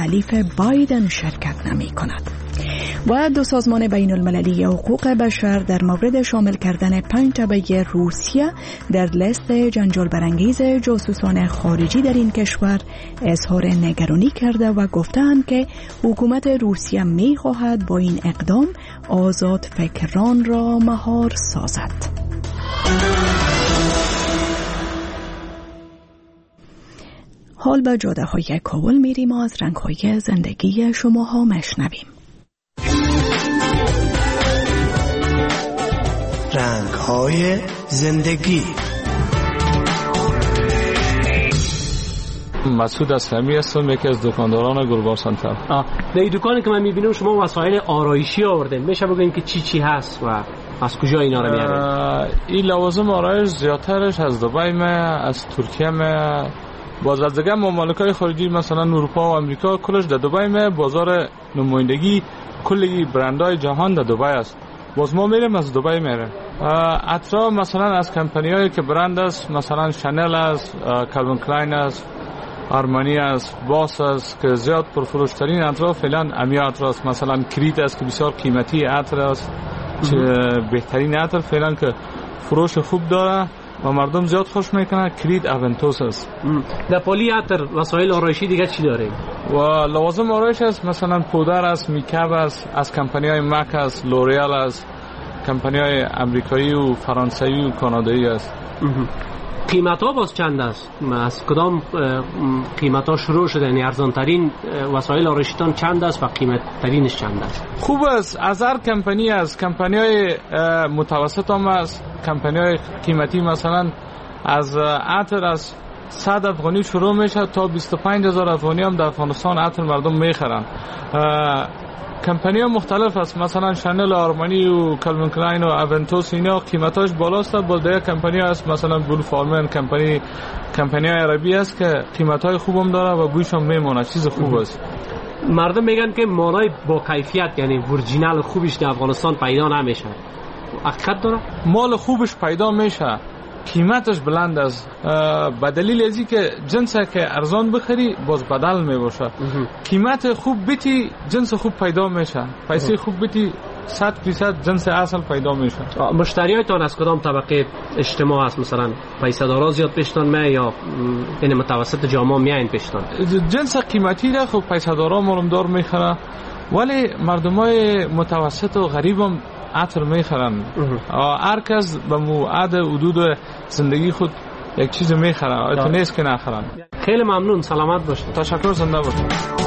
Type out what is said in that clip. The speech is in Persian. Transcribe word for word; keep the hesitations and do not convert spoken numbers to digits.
تعلیف بایدن شرکت نمی کند. و دو سازمان بین المللی حقوق بشر در مورد شامل کردن پنج تبعه روسیه در لیست جنجال برانگیز جاسوسان خارجی در این کشور اظهار نگرانی کرده و گفتند که حکومت روسیه می خواهد با این اقدام آزاد فکران را مهار سازد. حال به جاده های کابل میریم و از رنگ های زندگی شما ها مشنویم. رنگ های زندگی. مسعود اسلمی هستم، یکی از دکانداران گلبار سنتر. در این دکانی که من میبینم شما وسایل آرایشی آوردین، میشه بگین که چی چی هست و از کجا اینا رو میارین؟ این لوازم آرایش زیادترش از دبی می، از ترکیه می، باز از دیگه مملکت خارجی مثلا اروپا و امریکا کلش در دبی می. بازار نمایندگی کلی برندهای جهان در دبی است. باز ما میریم از دبی میریم. اطراف مثلا از کمپانیایی که برند است، مثلا شانل است، کالوین کلاین است، آرمانی است، باس است که زیاد پرفروشترین اطراف فعلا امیا اطراف. مثلا کرید است که بسیار قیمتی عطر است، بهترین عطر فعلا که فروش خوب داره و مردم زیاد خوش میکنه. کرید اونتوس است. در پالی عطر وسایل آرایشی دیگه چی داریم؟ و لوازم آرایش است، مثلا پودر است، میکاپ است، از کمپانی‌های ماک است، لوریال است، کمپانی‌های آمریکایی و فرانسوی و کانادایی است. قیمت ها باز چند است؟ از کدام قیمت ها شروع شده؟ یعنی ارزان ترین وسایل آرایشیتان چند است و قیمت ترینش چند است؟ خوب است، از هر کمپانی است. کمپانی های متوسط هم است، کمپانی های قیمتی مثلا از عطر از صد افغانی شروع میشه تا بیست و پنج هزار افغانی هم در افغانستان عطر مردم میخرن. کمپانی ها مختلف است، مثلا شانل، آرمانی و کالوین کلاین و اونتوس اینا قیمتاش بالاست. با دیگه کمپانی ها است، مثلا بول فارمن کمپانی کمپانی های عربی است که قیمت های خوبم داره و بویش هم میمونه، چیز خوب است. مردم میگن که مالای با کیفیت یعنی اورجینال خوبش در افغانستان پیدا نمیشه. حقیقت داره؟ مال خوبش پیدا میشه، قیمتش بلند است، به دلیل ازی که جنس که ارزان بخری باز بدل می باشه. قیمت خوب بیتی جنس خوب پیدا میشه، پیسه خوب بیتی صد فیصد جنس اصل پیدا میشه. مشتریایتان از کدام طبقه اجتماع هست؟ مثلا پیسه دارا زیاد پیشتان می یا یعنی متوسط جامعه میاین پیشتان؟ جنس قیمتی را خب پیسه دارا مالمدار میخره، ولی مردمای متوسط و غریب هم عطر میخرن. هر کس به موعد حدود زندگی خود یک چیز میخرن، تو نیست که نخرن. خیلی ممنون، سلامت باشید. تشکر، زنده باشید.